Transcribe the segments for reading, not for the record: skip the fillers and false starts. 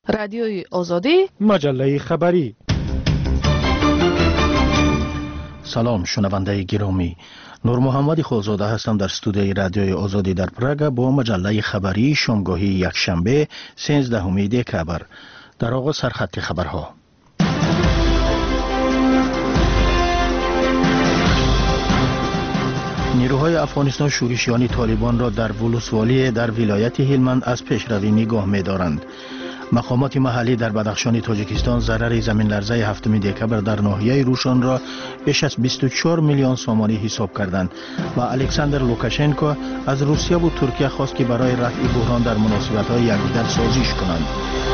رادیوی آزادی، مجله خبری. سلام شنونده گرامی، نور محمد خالزاده هستم در استودیوی رادیوی آزادی در پراگ با مجله خبری شامگاهی یکشنبه 13 دکبر. در آغاز سرخط خبرها. نیروهای افغانستان شورشیان طالبان را در ولسوالی در ولایت هلمند از پیشروی نگاه می‌دارند. مقامات محلی در بدخشان تاجیکستان ضرر زمین لرزه 7 دکبر در ناحیه روشان را بیش از 24 میلیون سومانی حساب کردند و الکساندر لوکاشنکو از روسیه و ترکیه خواست که برای رفع بحران در مناسبت‌های یکدیگر سازش کنند.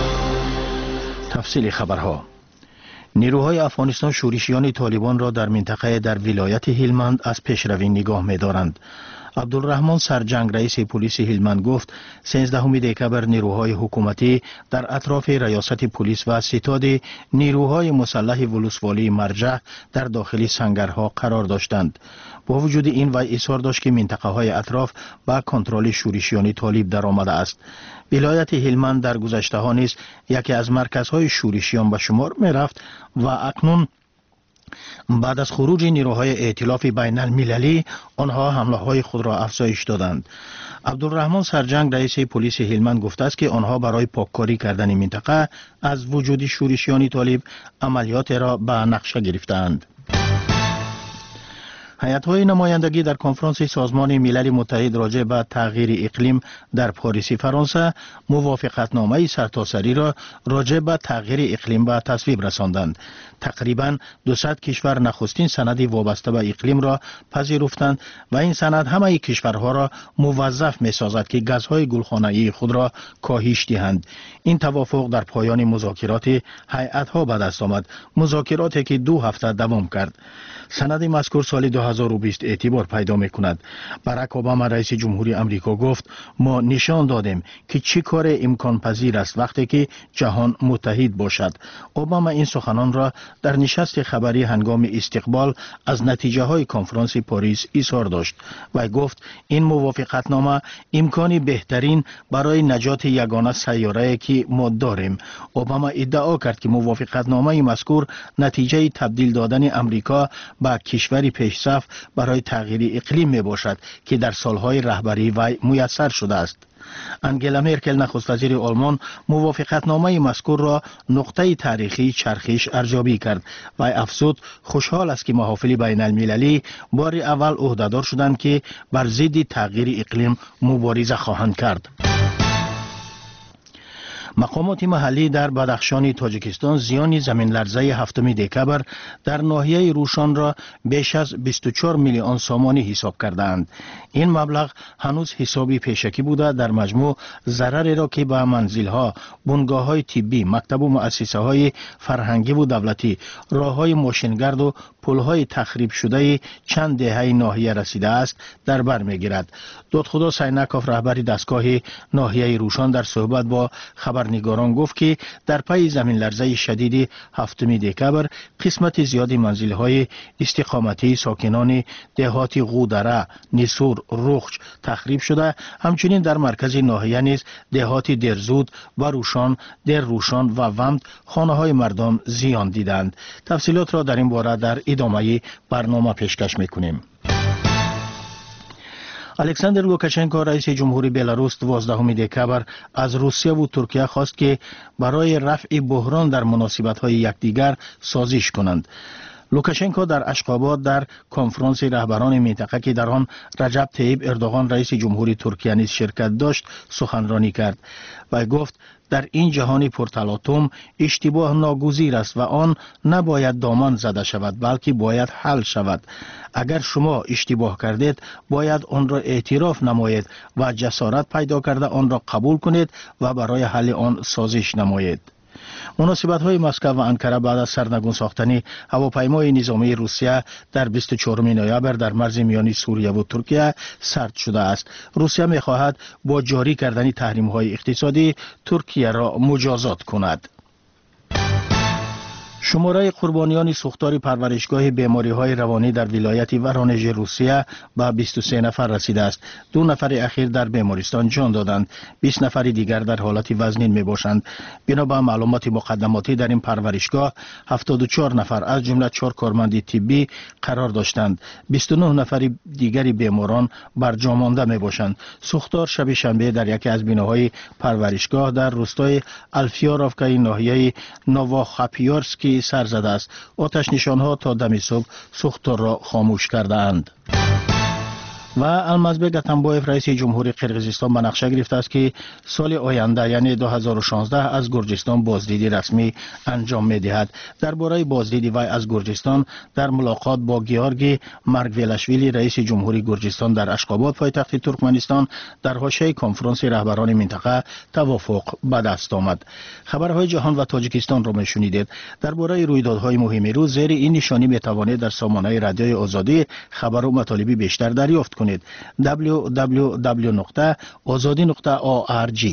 تفصیل خبرها. نیروهای افغانستان شورشیان طالبان را در منطقه در ولایت هلمند از پیشروی نگاه می‌دارند. عبدالرحمن سرجنگ رئیس پلیس هلمند گفت 13 دکبر نیروهای حکومتی در اطراف ریاست پلیس و ستاد نیروهای مسلح ولسوالی مرجع در داخل سنگرها قرار داشتند. با وجود این وی اصرار داشت که منطقه های اطراف به کنترل شورشیان طالب در آمده است. ولایت هلمند در گذشته ها نیز یکی از مرکزهای شورشیان به شمار می رفت و اکنون بعد از خروج نیروهای ائتلاف بین المللی آنها حمله های خود را افزایش دادند. عبدالرحمن سرجنگ رئیس پلیس هلمند گفته است که آنها برای پاککاری کردن منطقه از وجود شورشیان طالب عملیات را به نقشه گرفتند. هیئت‌های نمایندگی در کنفرانس سازمان ملل متحد راجع به تغییر اقلیم در پاریس فرانسه موافقتنامه سرتاسری را راجع به تغییر اقلیم به تصویب رساندند. تقریباً 200 کشور نخستین سند وابسته به اقلیم را پذیرفتند و این سند همه کشورها را موظف می‌سازد که گازهای گلخانه‌ای خود را کاهش دهند. این توافق در پایان مذاکرات هیئت‌ها به دست آمد، مذاکراتی که 2 هفته دوام کرد. سند مذکور سال 2020 اعتبار پیدا می‌کند. باراک اوباما رئیس جمهوری آمریکا گفت ما نشان دادیم که چه کار امکان پذیر است وقتی که جهان متحد باشد. اوباما این سخنان را در نشست خبری هنگام استقبال از نتیجه های کنفرانس پاریس اظهار داشت و گفت این موافقتنامه امکانی بهترین برای نجات یگانه سیاره که ما داریم. اوباما ادعا کرد که موافقتنامه مذکور نتیجه تبدیل دادن امریکا به کشوری پیشرفت برای تغییر اقلیم می باشد که در سالهای رهبری وی میسر شده است. انگلا مرکل نخست وزیر آلمان موافقتنامه مذکور را نقطه تاریخی چرخش ارزیابی کرد و افزود خوشحال است که محافل بین المللی بار اول عهدهدار شدند که بر ضد تغییر اقلیم مبارزه خواهند کرد. مقامات محلی در بدخشان تاجیکستان زیان زمین لرزه 7 دکبر در ناحیه روشان را بیش از 24 میلیون سومانی حساب کردند. این مبلغ هنوز حسابی پیشکی بوده در مجموع ضرری را که به منزل‌ها، بنگاه‌های طبی، مکتب و مؤسسه‌های فرهنگی و دولتی، راه‌های ماشینگرد و پل‌های تخریب شده چند دهه ناحیه رسیده است در بر می‌گیرد. دادخدا سینکاف رهبر دستگاه ناحیه روشان در صحبت با خبرنگاران گفت که در پی زمین لرزه شدید 7 دکبر قسمت زیادی منزل‌های استقامتی ساکنان دهات غودره، نیسور، رخچ تخریب شده. همچنین در مرکز ناحیه نیز دهات درزود و روشان، در روشان و ومد خانه‌های مردم زیان دیدند. تفصیلات را در این باره در ادامه برنامه پیشکش می‌کنیم. الکساندر لوکاشنکو رئیس جمهوری بلاروس 12 دکبر از روسیه و ترکیه خواست که برای رفع بحران در مناسبت‌های یکدیگر سازش کنند. لوکاشنکو در اشخاباد در کنفرانس رهبران منطقه که در آن رجب طیب اردوغان رئیس جمهوری ترکیه نیز شرکت داشت سخنرانی کرد و گفت در این جهان پرتلاطم اشتباه ناگزیر است و آن نباید دامن زده شود بلکه باید حل شود. اگر شما اشتباه کردید باید آن را اعتراف نمایید و جسارت پیدا کرده آن را قبول کنید و برای حل آن سازش نمایید. مناسبت‌های مسکو و انکره بعد از سرنگون ساختن هواپیمای نظامی روسیه در 24 نوامبر در مرز میانی سوریه و ترکیه سرد شده است. روسیه می‌خواهد با جاری کردن تحریم‌های اقتصادی ترکیه را مجازات کند. شماره قربانیان سوختار پرورشگاه بیماری‌های روانی در ولایت ورانژ روسیه به 23 نفر رسیده است. 2 نفر اخیر در بیمارستان جان دادند. 20 نفر دیگر در حالت وزنین میباشند. بنا به معلومات مقدماتی در این پرورشگاه 74 نفر از جمله 4 کارمند طبی قرار داشتند. 29 نفر دیگری بیماران برجا مانده میباشند. سوختار شب شنبه در یکی از بناهای پرورشگاه در روستای الفیاروفکا ناحیه نوواخاپیورسکی سر زده است. آتش نشانها تا دم صبح سوختار را خاموش کرده اند. و المازبек Атамбоев رئیس جمهوری قرقیزستان به نقشه گرفته است که سال آینده یعنی 2016 از گرجستان بازدیدی رسمی انجام می‌دهد. درباره بازدید وی از گرجستان در ملاقات با گیورگی مرگویلاشویلی رئیس جمهوری گرجستان در اشخاباد پایتخت ترکمنستان در حاشیه کنفرانس رهبران منطقه توافق به دست آمد. خبرهای جهان و تاجیکستان را می‌شنیدید. درباره رویدادهای مهم روز زیر این نشانی می‌توانید در سامانه رادیوی آزادی خبر و مطالب بیشتر دریافت کنید. www.azadi.org.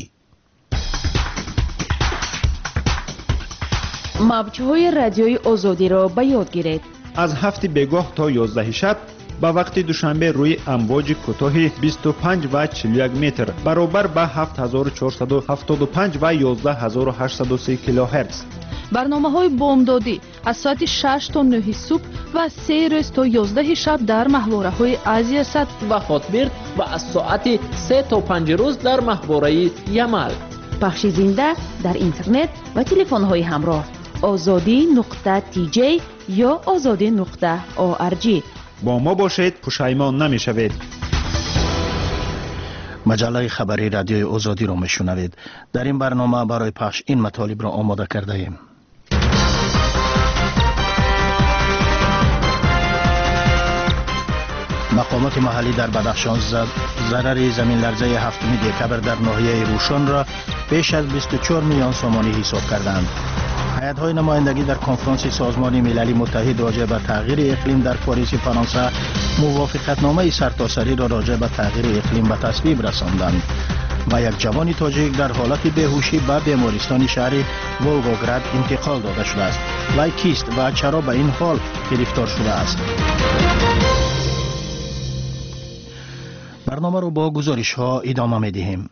موج‌های رادیوی آزادی را به یاد گیرید. از 7 بگاه تا 11 شب با وقت دوشنبه روی امواج کوتاه 25 و 41 متر برابر با 7475 و 11803 کیلوهرتز. برنامه‌های بامدادی از ساعت 6 تا 9 صبح و 3 روز تا 11 شب در ماهواره‌های آسیا سات و خاطبرد و از ساعت 3 تا 5 روز در ماهواره یمل. پخش زنده در اینترنت و تلفن‌های همراه azadi.tj یا azadi.org. با ما باشید، پشیمان نمی‌شوید. مجله خبری رادیوی آزادی را میشنوید. در این برنامه برای پخش این مطالب را آماده کرده ایم. مقامات محلی در بدخشان ضرر زمین لرزه 7 دکبر در ناحیه روشن را بیش از 24 میلیون سومانی حساب کردند. هیئت‌های نمایندگی در کنفرانس سازمان ملل متحد راجع به تغییر اقلیم در پاریس فرانسه موافقتنامه سرتاسری را راجع به تغییر اقلیم به تصویب رساندند. و یک جوان تاجیک در حالت بیهوشی به بیمارستان شهر ولگوگراد انتقال داده شده است. وی کیست و چرا به این حال گرفتار شده است؟ برنامه را با گزارش ها ادامه می‌دهیم.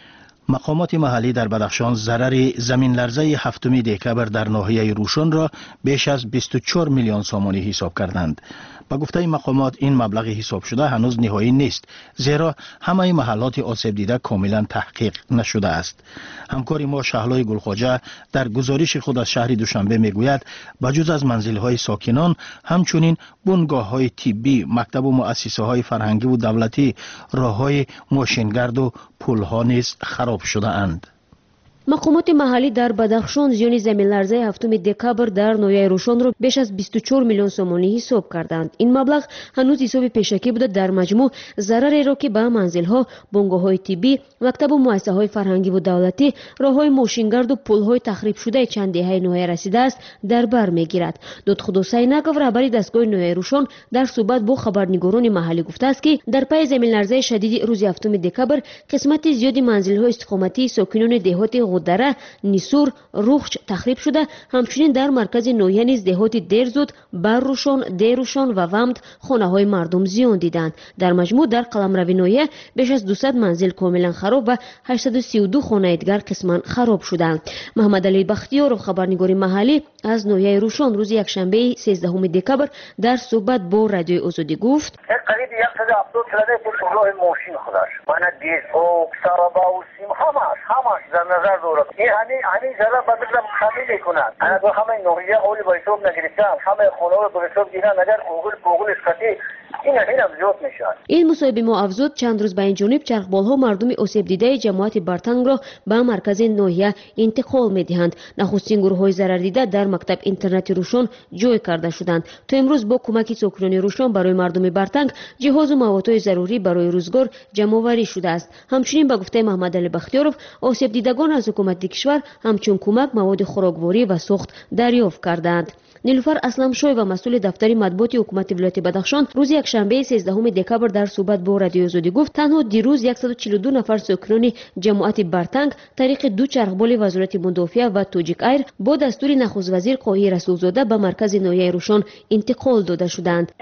مقامات محلی در بدخشان ضرر زمین لرزه 7 دکبر در ناحیه روشن را بیش از 24 میلیون سومانی حساب کردند. با گفته مقامات این مبلغ حساب شده هنوز نهایی نیست، زیرا همه محلات آسیب دیده کاملا تحقیق نشده است. همکار ما شهلای گلخواجه در گزارش خود از شهر دوشنبه میگوید بجز از منزل‌های ساکنان همچنین بنگاه‌های طبی، مکتب و مؤسسه‌های فرهنگی و دولتی، راه‌های ماشینگرد و پل‌ها نیز خراب شده اند. مقامات محلی در بدخشان زیان زمین لرزه 7 دکبر در ناحیه روشن را بیش از 24 میلیون سومانی حساب کردند. این مبلغ هنوز حساب پیشکی بوده. در مجموع ضرری را که به منزل‌ها، بنگاه‌های طبی، مکتب و مؤسسه‌های فرهنگی و دولتی، راه‌های ماشینگرد و پل‌های تخریب شده چند دهه ناحیه رسیده است در بر می‌گیرد. دادخدا سینکов رهبر دستگاه ناحیه روشن در صحبت با خبرنگاران محلی گفته است که در پی زمین لرزه شدید روز 7 دکبر قسمت زیادی منزل‌های استقامتی ساکنان دهات غدره، نیسور، روخچ تخریب شده. همچنین در مرکز ناحیه نیز دهات درزود، برروشان، دیروشان و ومد خانه‌های مردم زیان دیدند. در مجموع در قلمرو ناحیه بیش از 200 منزل کاملا خراب و 832 خانه دیگر قسما خراب شدند. محمد علی بختیار خبرنگار محلی از ناحیه روشن روز یکشنبه 13 دکبر در صحبت با رادیوی آزادی گفت: قریب 170 کیلومتر راه ماشین خودش من دیسو سرابا و سیم همش در نظر دارد. این همین ضرر بدل خالی میکنند. انا دو همه ناحیه اولی با حساب نگرفتم، همه خونه رو به حساب گیرن، اگر گوگل اسکاتی این هم زیاد میشه. این مصاحبه ما افزود چند روز به این جانب چرخبال‌ها مردم آسیب دیده جماعت برتنگ را به مرکز ناحیه انتقال می‌دهند. نخستین گروه‌های ضرر دیده در مکتب اینترنت روشن جای کرده شدند. تا امروز با کمک ساکنان روشن برای مردم برتنگ جهاز و موادهای ضروری برای روزگار جمع‌آوری شده است. همچنین به گفته محمد علی بختیارov آسیب دیدگان از حکومت کشور همچون کمک مواد خوراکواری و سوخت دریافت کردند. نیلوفر اسلمشویeva مسئول دفتر مطبوعات حکومت ولایت بدخشان روز یکشنبه 13 دکبر در صحبت با رادیو آزادی گفت تنها دیروز 142 نفر ساکنان جماعت برتنگ طریق دو چرخبال وزارت مدافعه و توجیک ایر با دستور نخست وزیر قاهی رسولزاده به مرکز ناحیه روشن انتقال داده شدند.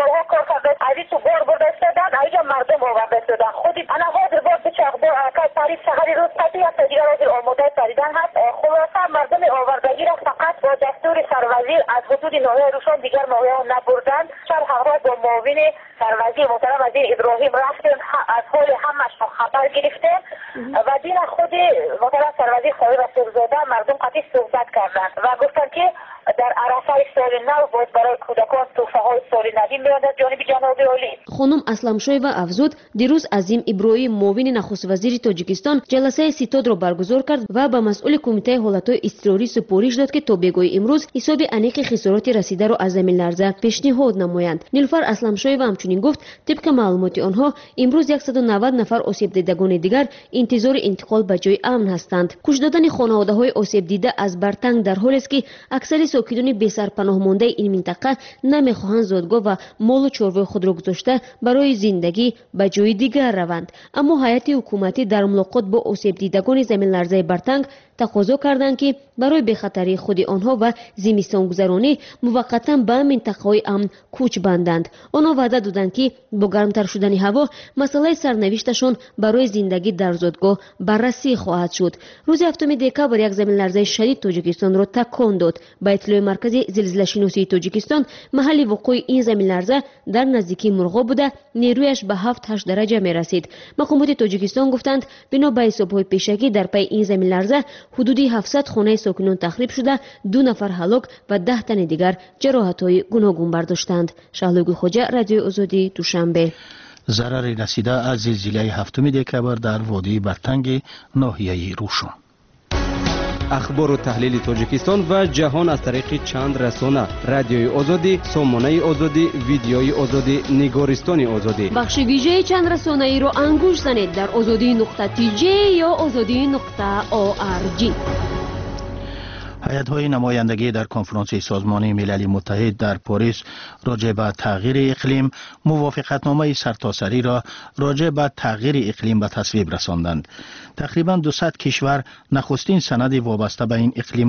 مردم آورده شدن خودی انا حاضر بود به چرخبال که تاریخ شهری روز قطعی است دیگر از آماده پریدن هست. خلاصه مردم آوردگی را فقط با دستور سروزیر از حدود ناحیه روشن دیگر ناحیه نبردند. چند حقا با معاون سروزیر محترم وزیر ابراهیم رفتیم از حال همش خبر گرفتیم و دین خود محترم سروزیر قاهی رسولزاده مردم قطعی صحبت کردند و گفتند که در عرفه سال نو باید برای کودکان تحفه های سال نوی میآید جانب جناب عالی. خانم اسلمشویeva افزود دیروز عظیم ابراهیم معاون نخست وزیر تاجیکستان جلسه ستاد را برگزار کرد و به مسئول کمیته حالتهای اضطراری سپارش داد که تا بگوی امروز حساب انیق خسارات رسیده را از زمین لرزه پیشنهاد نمایند. نیلوفر اسلمشویeva همچنین گفت طبق معلومات آنها امروز 190 نفر آسیب دیدگان دیگر انتظار انتقال به جای امن هستند. کش دادن خانواده های آسیب دیده از برتنگ در حالی است که اکثر ساکنان بی‌سرپناه مانده این منطقه نمیخواهند زادگاه و مال و چاروای خود را گذاشته برای زندگی به جای دیگر روند. اما هیئت حکومتی در ملاقات با آسیب دیدگان زمین لرزه برتنگ تقاضا کردند که برای بخطری خود آنها و زمستان گذرانی موقتا به منطقه‌های امن کوچ بندند. آنها وعده دادند که با گرمتر شدن هوا مسئله سرنوشتشان برای زندگی در زادگاه بررسی خواهد شد. روز 7 دکبر یک زمین لرزه شدید تاجیکستان را تکان داد. به اطلاع مرکز زلزله شناسی تاجیکستان محل وقوع این زمین لرزه در نزدیکی مرغاب بوده نیرویش به 7-8 درجه می رسید. مقامات تاجیکستان گفتند بنا به حساب‌های پیشگی در پی این زمین لرزه حدودی 700 خانه ساکنان تخریب شده 2 نفر هلاک و 10 تن دیگر جراحت‌های گوناگون برداشتند. شهلوگی خوجا رادیو آزادی دوشنبه. ضرر رسیده از زلزله 7 دکبر در وادی برتنگ ناحیه روشن. اخبار و تحلیل تاجیکستان و جهان از طریق چند رسانه: رادیوی آزادی، سامانه آزادی، ویدیوی آزادی، نگارستان آزادی. بخش ویژه چند رسانه ای را انگوش زنید در azadi.tj یا azadi.org. هیئت‌های نمایندگی در کنفرانس سازمان ملل متحد در پاریس راجع به تغییر اقلیم موافقتنامه سرتاسری را راجع به تغییر اقلیم به تصویب رساندند. تقریباً 200 کشور نخستین سند وابسته به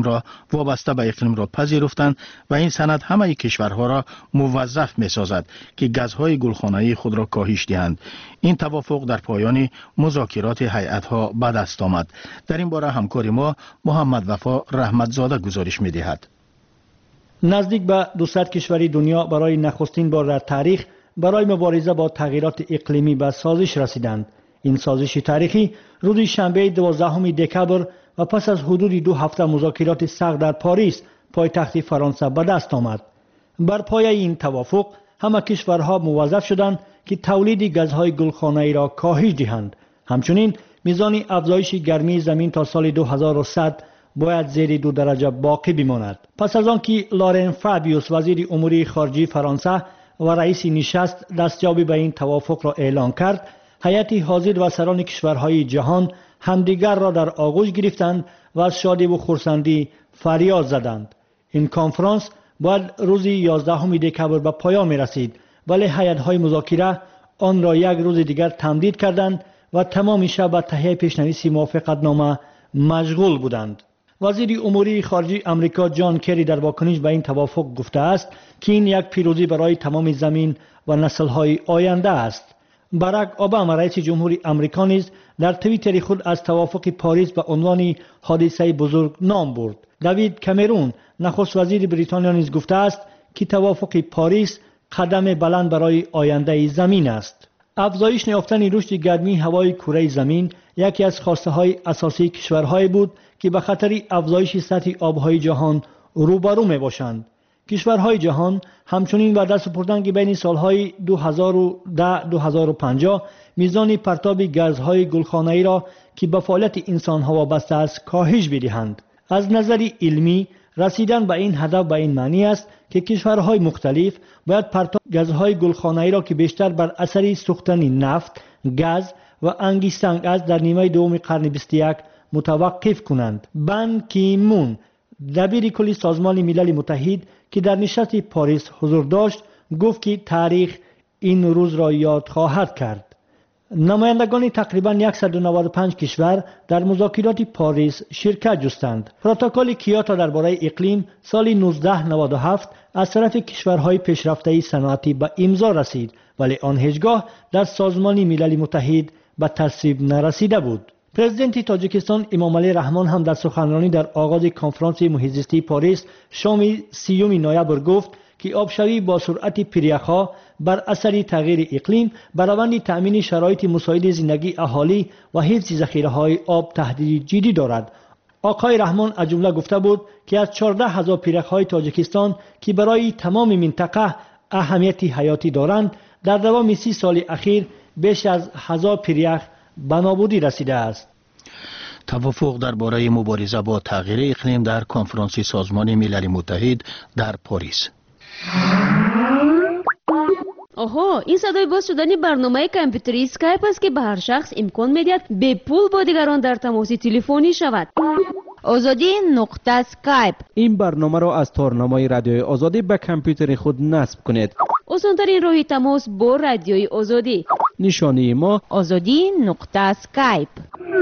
اقلیم را پذیرفتند و این سند همه کشورها را موظف می‌سازد که گازهای گلخانه‌ای خود را کاهش دهند. این توافق در پایان مذاکرات هیئت‌ها به دست آمد. در این باره همکار ما محمد وفا رحمتزاده گزارش می‌دهد. نزدیک به 200 کشور دنیا برای نخستین بار در تاریخ برای مبارزه با تغییرات اقلیمی به سازش رسیدند. این سازش تاریخی روز شنبه 12 دکبر و پس از حدود 2 هفته مذاکرات سخت در پاریس پایتخت فرانسه به دست آمد. بر پایه این توافق همه کشورها موظف شدند که تولید گازهای گلخانه‌ای را کاهش دهند. همچنین میزان افزایش گرمی زمین تا سال 2100 باید زیر 2 درجه باقی بماند. پس از آنکه لارن فابیوس وزیر امور خارجه فرانسه و رئیس نشست دستیابی به این توافق را اعلان کرد، هیئت حاضر و سران کشورهای جهان همدیگر را در آغوش گرفتند و از شادی و خرسندی فریاد زدند. این کنفرانس باید روز 11 دکبر به پایان می رسید، ولی هیئت‌های مذاکره آن را یک روز دیگر تمدید کردند و تمام شب به تهیه پیشنویس موافقتنامه مشغول بودند. وزیر امور خارجه امریکا جان کری در واکنش به این توافق گفته است که این یک پیروزی برای تمام زمین و نسل‌های آینده است. باراک اوباما رئیس جمهور امریکا نیز در توییتر خود از توافق پاریس به عنوان حادثه بزرگ نام برد. دیوید کامرون نخست وزیر بریتانیا نیز گفته است که توافق پاریس قدم بلند برای آینده زمین است. افزایش یافتن رشد گرمی هوای کره زمین یکی از خواسته های اساسی کشورهای بود که به خطر افزایش سطح آبهای جهان روبرو می باشند. کشورهای جهان همچنین وعده سپردند که بین سالهای 2010-2050 میزان پرتاب گازهای گلخانه‌ای را که به فعالیت انسان‌ها وابسته است کاهش بدهند. از نظر علمی رسیدن به این هدف به این معنی است که کشورهای مختلف باید پرتاب گازهای گلخانه‌ای را که بیشتر بر اثر سوختن نفت، گاز و انگیزسنگ است در نیمه دوم قرن 21 متوقف کنند. بان کی مون دبیر کلی سازمان ملل متحد که در نشست پاریس حضور داشت گفت که تاریخ این روز را یاد خواهد کرد. نمایندگان تقریبا 195 کشور در مذاکرات پاریس شرکت جستند. پروتکل کیوتو درباره اقلیم سال 1997 از طرف کشورهای پیشرفته صنعتی به امضا رسید، ولی آن هیچگاه در سازمان ملل متحد به تصویب نرسیده بود. پرزیدنت تاجیکستان امامعلی رحمان هم در سخنرانی در آغاز کنفرانس محیط زیستی پاریس شام 30 نوامبر گفت که آبشوی با سرعت پریخا بر اثر تغییر اقلیم بر روند تأمین شرایط مساعد زندگی اهالی و حفظ ذخیره‌های آب تهدید جدی دارد. آقای رحمان از جمله گفته بود که از 14,000 پریخ‌های تاجیکستان که برای تمام منطقه اهمیت حیاتی دارند، در دوام 30 سال اخیر بیش از 1000 پریخ به نابودی رسیده است. توافق درباره مبارزه با تغییر اقلیم در کنفرانس سازمان ملل متحد در پاریس. این صدای باز شدن برنامه کامپیوتری اسکایپ است که به هر شخص امکان می‌دهد به پول با دیگران در تماس تلفنی شود. azadi.skype این برنامه را از تارنمای رادیوی آزادی به کامپیوتر خود نصب کنید. آسان‌ترین راه تماس با رادیوی آزادی. نشانی ما azadi.skype.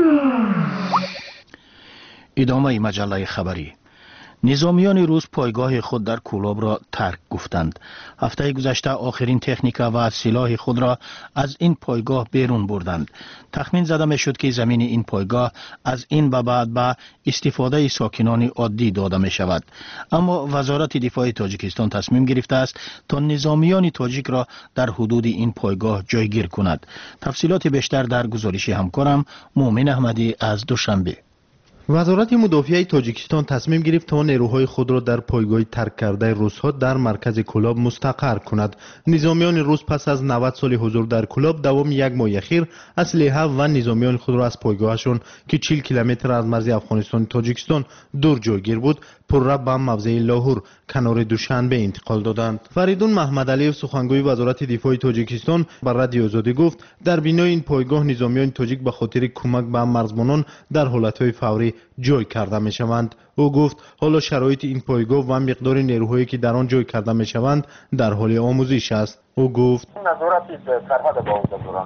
ادامه مجله خبری. نظامیان روس پایگاه خود در کولاب را ترک گفتند. هفته گذشته آخرین تکنیکا و سلاح خود را از این پایگاه بیرون بردند. تخمین زده می شد که زمین این پایگاه از این به بعد به استفاده ساکنان عادی داده می شود. اما وزارت دفاع تاجیکستان تصمیم گرفته است تا نظامیان تاجیک را در حدود این پایگاه جایگیر کند. تفصیلات بیشتر در گزارش همکارم مومن احمدی از دوشنبه. وزارت مدافع تاجیکستان تصمیم گرفت تا نیروهای خود را در پایگاه ترک کرده روس‌ها در مرکز کولاب مستقر کند. نظامیان روس پس از 90 سال حضور در کولاب دوام یک ماه اخیر اسلحه و نظامیان خود را از پایگاهشان که 40 کیلومتر از مرز افغانستان تاجیکستان دور جایگیر بود پرره به موضع لاهور کنار دوشنبه انتقال دادند. فریدون محمدعلیف سخنگوی وزارت دفاع تاجیکستان بر رادیو آزادی گفت در بنای این پایگاه نظامیان تاجیک به خاطر کمک به مرزبانان در حالتهای فوری جای کرده می شوند. او گفت حالا شرایط این پایگاه و مقدار نیروهایی که در آن جای کرده می شوند در حال آموزش است. او گفت نظارت سرحد با او دارند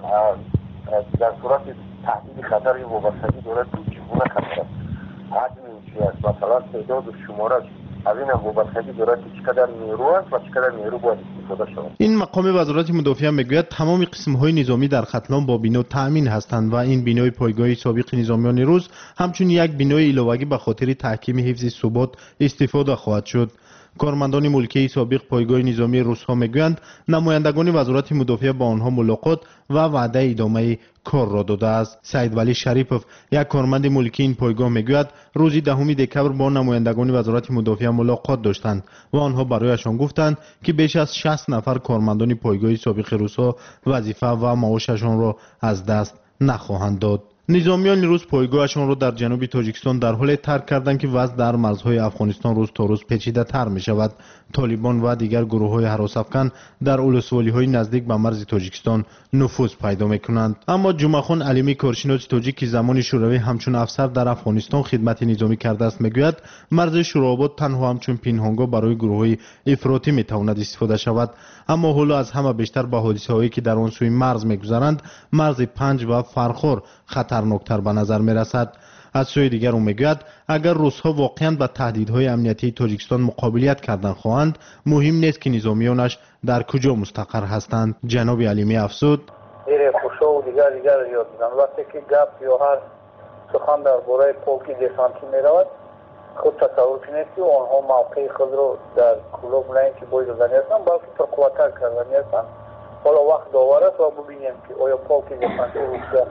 در صورت تهدید خطر وابستگی دارد چگونه خطر است حجم چی است مثلا تعداد و شمارش از این هم وابستگی دارد که چقدر نیرو است و چقدر نیرو باید استفاده شود. این مقام وزارت مدافع میگوید تمام قسم‌های نظامی در ختلان با بنا تأمین هستند و این بنای پایگاه سابق نظامیان روس همچون یک بنای علاوه‌ای به خاطر تحکیم حفظ ثبات استفاده خواهد شد. کارمندان ملکی سابق پایگاه نظامی روس‌ها میگویند نمایندگان وزارت مدافع با آنها ملاقات و وعده ادامه کار را داده است. سعید ولی شریپوف یک کارمند ملکی این پایگاه میگوید روز 10 دکبر با نمایندگان وزارت مدافع ملاقات داشتند و آنها برایشان گفتند که بیش از 60 نفر کارمندان پایگاه سابق روس‌ها وظیفه و معاششان را از دست نخواهند داد. نظامیان روس پایگاهشان را در جنوب تاجیکستان در حال ترک کردند که وضع در مرزهای افغانستان روز تا روز پیچیده تر می شود. طالبان و دیگر گروه‌های هراس‌افکن در ولسوالی‌های نزدیک به مرز تاجیکستان نفوذ پیدا می‌کنند. اما جمعه‌خان علیمی کارشناس تاجیک که زمان شوروی همچون افسر در افغانستان خدمت نظامی کرده است میگوید مرز شوراباد تنها همچون پنهانگاه برای گروه‌های افراطی می‌تواند استفاده شود. اما حالا از همه بیشتر با حادثه‌هایی که در آن سوی مرز می‌گذرند مرز پنج و فرخور خطرناکتر به نظر می‌رسد. از سوی دیگر او میگوید اگر روس‌ها واقعاً با تهدیدهای امنیتی تاجیکستان مقابلیت کردن خواهند مهم نیست که نظامیانش در کجا مستقر هستند. جناب علیمی افزود خوشا و دیگر یاد میدن وقتی که گپ یا هر سخن درباره پولکی دسانتی میرود خود تصور کنید که آنها موقع خود را در کلوب نه اینکه باید دادنی هستند بلکه ترقواتر کردنی هستند. حالا وقت داور است و ببینیم که آیا پولکی دسانتی روسیه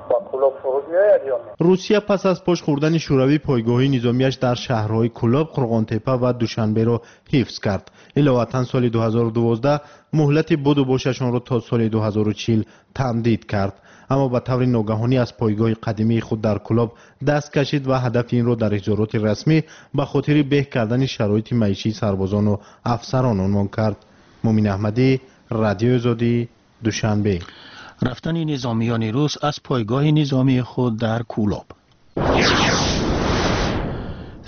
روسیه پس از پاش خوردن شوروی پایگاه‌های نظامیش در شهرهای کولاب، قرغانتپه و دوشنبه را حفظ کرد. علاوه سال 2012 مهلت بود و باششان را تا سال 2040 تمدید کرد. اما به طور ناگهانی از پایگاه قدیمی خود در کولاب دست کشید و هدف این را در اظهارات رسمی به خاطر بهتر کردن شرایط معیشی سربازان و افسران عنوان کرد. مومن احمدی، رادیو آزادی، دوشنبه. رفتن نظامیان روس از پایگاه نظامی خود در کولاب.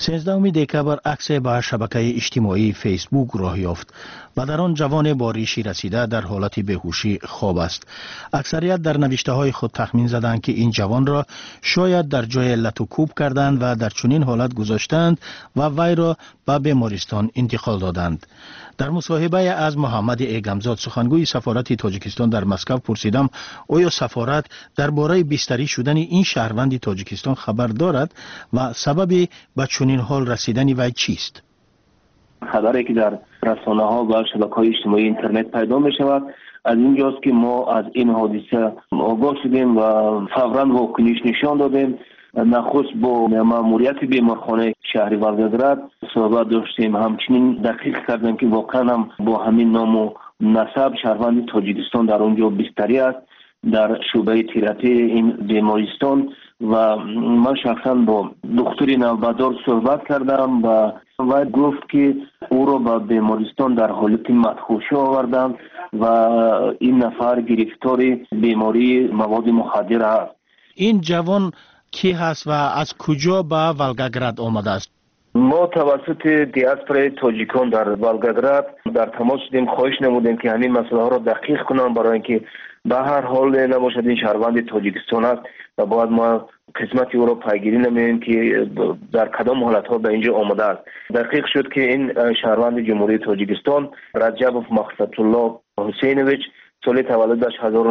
13 دکبر عکس به شبکه اجتماعی فیسبوک راه یافت و در آن جوان با ریشی رسیده در حالت بیهوشی خواب است. اکثریت در نوشته های خود تخمین زدند که این جوان را شاید در جای لتو کوب کردند و در چنین حالت گذاشتند و وی را به بیمارستان انتقال دادند. در مصاحبه از محمد ایگمزاد سخنگوی سفارت تاجیکستان در مسکو پرسیدم آیا سفارت درباره بستری شدن این شهروند تاجیکستان خبر دارد و سبب به چنین حال رسیدن وی چیست؟ خبری که در رسانه ها و شبکه‌های اجتماعی اینترنت پیدا می شود از اینجاست که ما از این حادثه آگاه شدیم و فوراً واکنش نشان دادیم. نخست با ماموریت بیمارخانه شهر ولگراد صحبت داشتیم، همچنین دقیق کردیم که واقعا هم با همین نام و نسب شهروند تاجیکستان در اونجا بستری است در شعبه تراپی این بیمارستان و من شخصا با دکتر نوبتدار صحبت کردم و گفت که او را به بیمارستان در حالت مدهوشی آوردند و این نفر گرفتار بیماری مواد مخدر است. این جوان کی هست و از کجا به ولگراد آمده است؟ ما توسط دیاسپورای تاجیکان در ولگراد در تماس شدیم، خواهش نمودیم که همین مسئله ها را دقیق کنند برای اینکه به هر حال نباشد این شهروند تاجیکستان است و باید ما قسمتی او را پیگیری نماییم که در کدام حالت ها به اینجا آمده است. دقیق شد که این شهروند جمهوری تاجیکستان رجب مقصد الله حسینویچ سال تولدش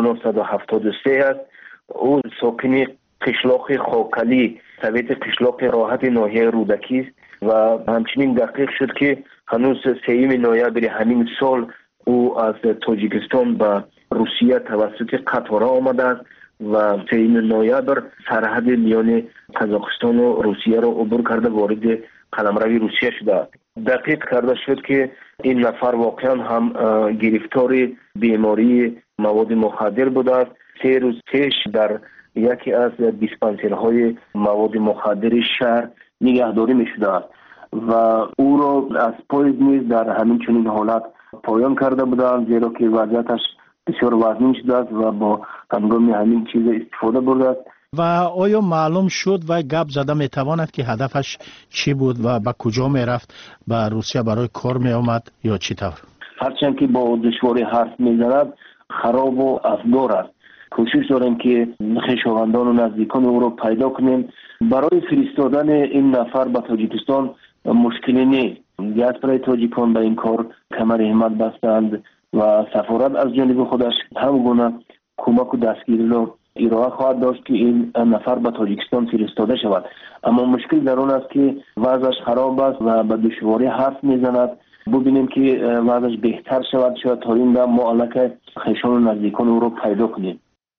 1973 است. او ساکن قشلاق خاکلی سویت قشلاق راحت ناحیه رودکی است و همچنین دقیق شد که هنوز 3 نوامبر همین سال او از تاجیکستان به روسیه توسط قطار آمده است و 3 نوامبر سرحد میان قزاقستان و روسیه را عبور کرده وارد قلمرو روسیه شده است. دقیق کرده شد که این نفر واقعا هم گرفتار بیماری مواد مخدر بوده است. 3 روز پیش در یکی از دیسپنسرهای مواد مخدر شهر نگهداری می شده است و او را از پاییز نیز در همین چنین حالت پایان کرده بودند، زیرا که وضعیتش بسیار وزنی شده است و با هنگام همین چیز استفاده برده است. و آیا معلوم شد و گپ زده می تواند که هدفش چی بود و به کجا می رفت؟ به روسیه برای کار می آمد یا چی طور؟ هرچند که با دشواری حرف می زند خراب و افگار است. کوشش داریم که خویشاوندان و نزدیکان او را پیدا کنیم. برای فرستادن این نفر به تاجیکستان مشکلی نیست. دیاسپورای تاجیکان به این کار کمر همت بستند و سفارت از جانب خودش همگونه کمک و دستگیری را ارائه خواهد داشت که این نفر به تاجیکستان فرستاده شود. اما مشکل در آن است که وضعش خراب است و به دشواری حرف میزند. ببینیم که وضعش بهتر شود، شاید تا این دم ما الک خویشان و نزدیکان او را پیدا کنیم.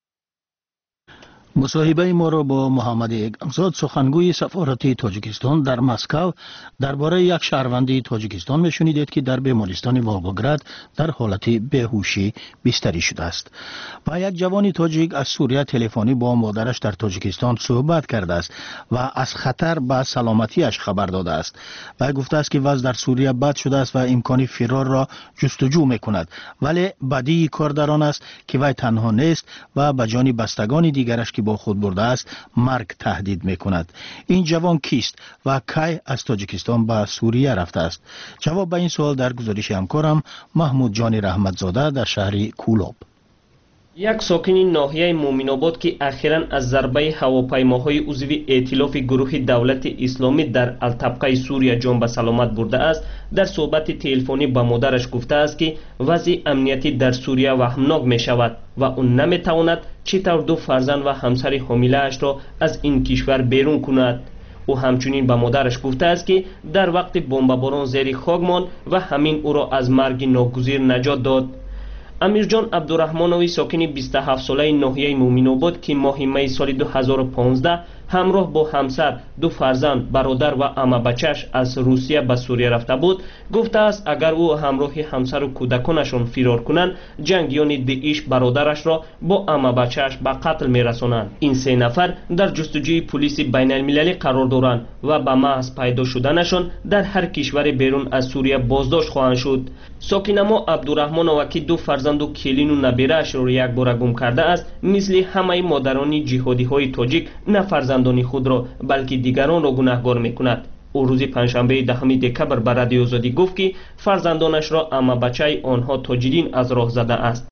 مصاحبه ما را با محمد ایگمزاد سخنگوی سفارت تاجیکستان در مسکو درباره یک شهروند تاجیکستان میشنیدید که در بیمارستان ولگراد در حالت بیهوشی بستری شده است. و یک جوان تاجیک از سوریه تلفنی با مادرش در تاجیکستان صحبت کرده است و از خطر به سلامتیش خبر داده است. و گفته است که وضع در سوریه بد شده است و امکان فرار را جستجو میکند، ولی بدی کار در آن است که وی تنها نیست و به جان بستگان دیگرش که با خود برده است مرگ تهدید میکند. این جوان کیست و کی از تاجیکستان به سوریه رفته است؟ جواب به این سوال در گزارش همکارم محمود جان رحمتزاده در شهر کولوب. یک ساکن ناحیه مومن‌آباد که اخیراً از ضربه هواپیماهای عضوی ائتلاف گروه دولت اسلامی در الطبقه سوریه جان به سلامت برده است، در صحبت تلفنی با مادرش گفته است که وضع امنیتی در سوریه وهمناک می شود و اون نمی تواند چطور 2 فرزند و همسر حامله اش را از این کشور بیرون کند. او همچنین به مادرش گفته است که در وقت بمباران زیر خاک ماند و همین او را از مرگ ناگزیر نجات داد. امیرجان عبدالرحمانوی ساکن 27 ساله ناحیه مومن‌آباد که ماه می سال 2015 همراه با همسر 2 فرزند برادر و عمه بچه‌اش از روسیه به سوریه رفته بود گفته است اگر او همراه همسر و کودکانشان فرار کنند جنگیان داعش برادرش را با عمه بچه‌اش به قتل می‌رسانند. این 3 نفر در جستجوی پلیس بین المللی قرار دارند و به محض پیدا شدنشان در هر کشور بیرون از سوریه بازداشت خواهند شد. ساکن ما عبدالرحمانوی که 2 فرزند و کلین و نبیره‌اش را یک بار گم کرده است مثل همه مادران جهادی‌های تاجیک نه فرزندان خود را بلکه دیگران را گناهکار می‌کند. او روز پنجشنبه 10 دکبر به رادیو آزادی گفت که فرزندانش را اما بچه آنها تاجرین از راه زده است.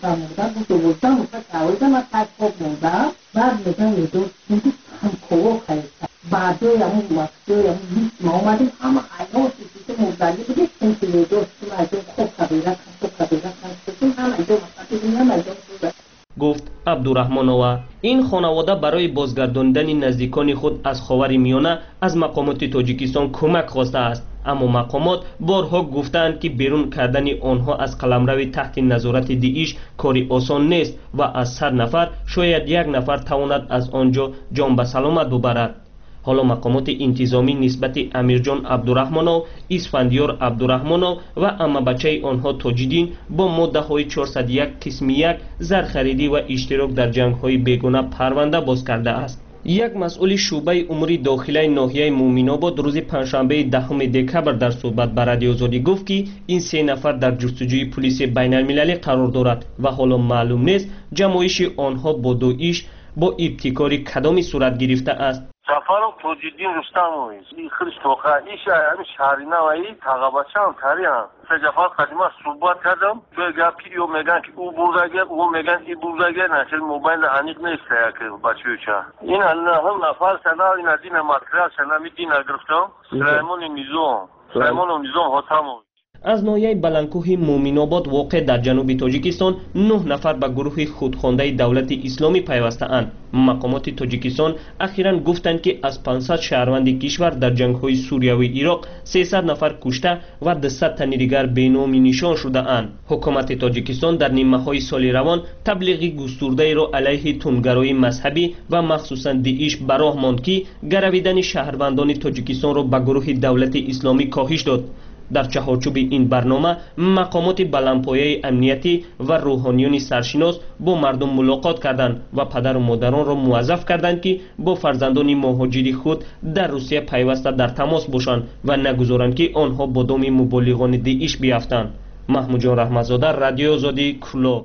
گفت عبدالرحمنова این خانواده برای بازگرداندن نزدیکان خود از خاورمیانه از مقامات تاجیکستان کمک خواسته است، اما مقامات بارها گفتند که بیرون کردن آنها از قلمرو تحت نظارت داعش کاری آسان نیست و از 100 نفر شاید 1 نفر تواند از آنجا جان به سلامت ببرد. حالا مقامات انتظامی نسبت امیرجان عبدالرحمنov، اسفندیار عبدالرحمنov و اما بچه آنها تاجدین با ماده های 401 قسم 1 زرخریدی و اشتراک در جنگ های بیگانه پرونده باز کرده است. یک مسئول شعبه امور داخلی ناحیه مومن‌آباد روز پنجشنبه 10 دکبر در صحبت با رادیو آزادی گفت که این 3 نفر در جستجوی پلیس بین المللی قرار دارد و حالا معلوم نیست جمایش آنها با داعش با ابتکاری کدامی صورت گرفته است. Safarov Tojiddin Rustamovic, Xristo Toqaisha, yani Sharinavai, Tagabachan, Tarihan. Sejafat qadima suhbat kardam. To'y gapki yo megan ki u burdaga, u megan i burdaga nasıl mobilda aniq neyse ya ki bachucha. In Allah'ın nafar sana in adina material sana midina girftam. Süleyman Nizam Hotamov. از ناحیه بلندکوه مومن‌آباد واقع در جنوب تاجیکستان 9 نفر به گروه خودخوانده دولت اسلامی پیوسته اند. مقامات تاجیکستان اخیراً گفتند که از 500 شهروند کشور در جنگ‌های سوریه و عراق 300 نفر کشته و 200 تن دیگر بینام نشان شده اند. حکومت تاجیکستان در نیمه‌های سال روان تبلیغ گسترده را علیه تندگرایی مذهبی و مخصوصاً داعش به راه ماند که گرویدن شهروندان تاجیکستان را به گروه دولت اسلامی کاهش داد. در چهارچوب این برنامه مقامات بلندپایه امنیتی و روحانیون سرشناس با مردم ملاقات کردند و پدر و مادران را موظف کردند که با فرزندان مهاجری خود در روسیه پیوسته در تماس باشند و نگذارند که آنها با دام مبلغان داعش بیفتند. محمود جان رحمتزاده، رادیو آزادی، کلو.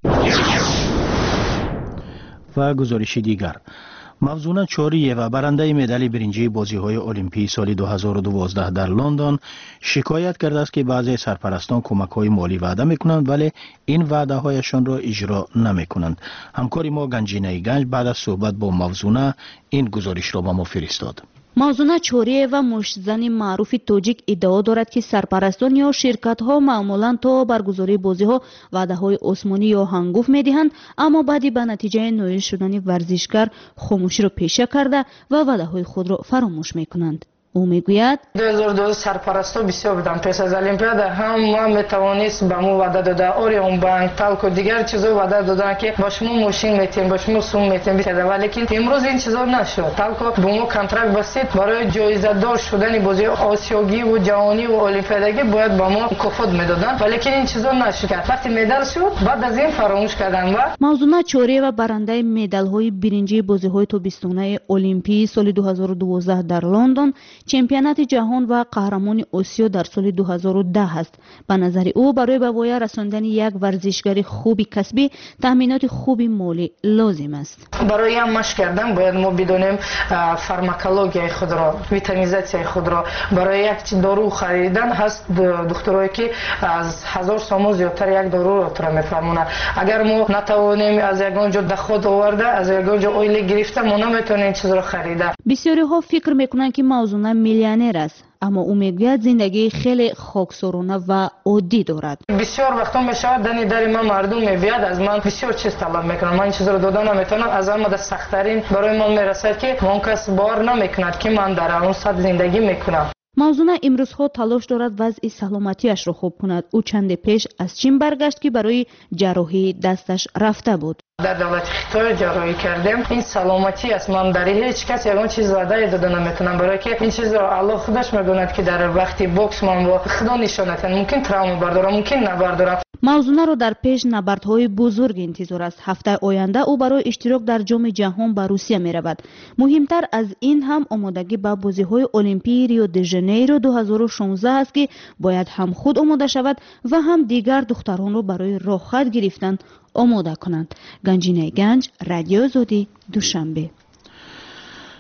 و گزارش دیگر، موزونه چوریه و برنده مدال برنجی بازی‌های المپی سال 2012 در لندن شکایت کرده است که بعضی سرپرستان کمک‌های مالی وعده می‌کنند ولی این وعده‌هایشان را اجرا نمی‌کنند. همکار ما گنجینه گنج بعد از صحبت با موزونه این گزارش را به ما فرستاد. موزونه چوریه و مشتزن معروف تاجیک ادعا دارد که سرپرستان یا شرکت‌ها معمولاً تا برگزاری بازی‌ها وعده‌های آسمانی یا هنگفت می‌دهند، اما بعدی به نتیجه نایل شدن ورزشکار خاموشی را پیشه کرده و وعده‌های خود را فراموش می‌کنند. او میگوید 2012 سرپرستا بسیار بودن. پس از المپیادا هم ما میتوانست به ما وعده داده، اوریون بانک، تالکو دیگر چیزا وعده دادن که با شما ماشین میتیم، با شما سوم میتیم بده، ولی امروز این چیزا نشد. تالکو با ما کنترکت بستید برای جایزه دار شدن بازی آسیایی و جهانی و المپیادگی باید با ما مکافات میدادن، ولی این چیزا نشد. وقتی مدال شد بعد از این فراموش کردن. و موزونه چوریه و برنده مدال‌های برنجی بازی‌های تابستانه المپی سال 2012 در لندن، چمپیونات جهان و قهرمان آسیا در سال 2010 است. به نظر او برای به پایان رساندن یک ورزشکار خوبی کسبی تامینات خوبی مالی لازم است. برای هم مشق کردن باید ما بدونیم فارماکولوژی خود را، ویتامینیزاسیون خود را. برای یک دارو خریدن هست دکترایی که از 1000 سوم زیادتر یک دارو را میفرمونند. اگر ما نتوانیم از یگان جا خود آورده، از یگان جا اویل گرفته، ما نمیتونیم این چیز را خریده. بسیاری ها فکر میکنند که موزونه میلیونر است، اما او میگوید زندگی خیلی خاکسارانه و عادی دارد. بسیار وقتا میشود دنی در من مردم میبیاد از من بسیار چیز طلب میکنن، من این چیز رو دادن نمیتونم، از اما سخت‌ترین برای من میرسد که من کس باور نمیکند که من در اون صد زندگی میکنم. موزونه امروزها تلاش دارد وضع سلامتیش را خوب کند. او چند پیش از چین برگشت که برای جراحی دستش رفته بود. در دولت خطای جراحی کردیم. این سلامتی است، من در هیچ کس یگان چیز وعده داده نمیتونم، برای که این چیز را الله خودش میدوند که در وقتی بوکس من با خدا نشانت ممکن تراوم بردارم، ممکن نبردارم. موزونه را در پیش نبردهای بزرگ انتظار است. هفته آینده او برای اشتراک در جام جهان به روسیه می رود. مهمتر از این هم آمادگی به بازی‌های المپی ریو د ژانیرو 2016 است که باید هم خود آماده شود و هم دیگر دختران را برای راه خط گرفتن آماده کنند. گنجینه گنج، رادیو آزادی، دوشنبه.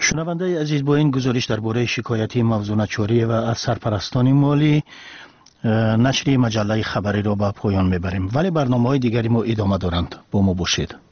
شنونده عزیز، با این گزارش درباره شکایتی موضوع چوری و از سرپرستان مالی نشریه مجله خبری را به پایان میبریم، ولی برنامه‌های دیگری ما ادامه دارند. با ما باشید.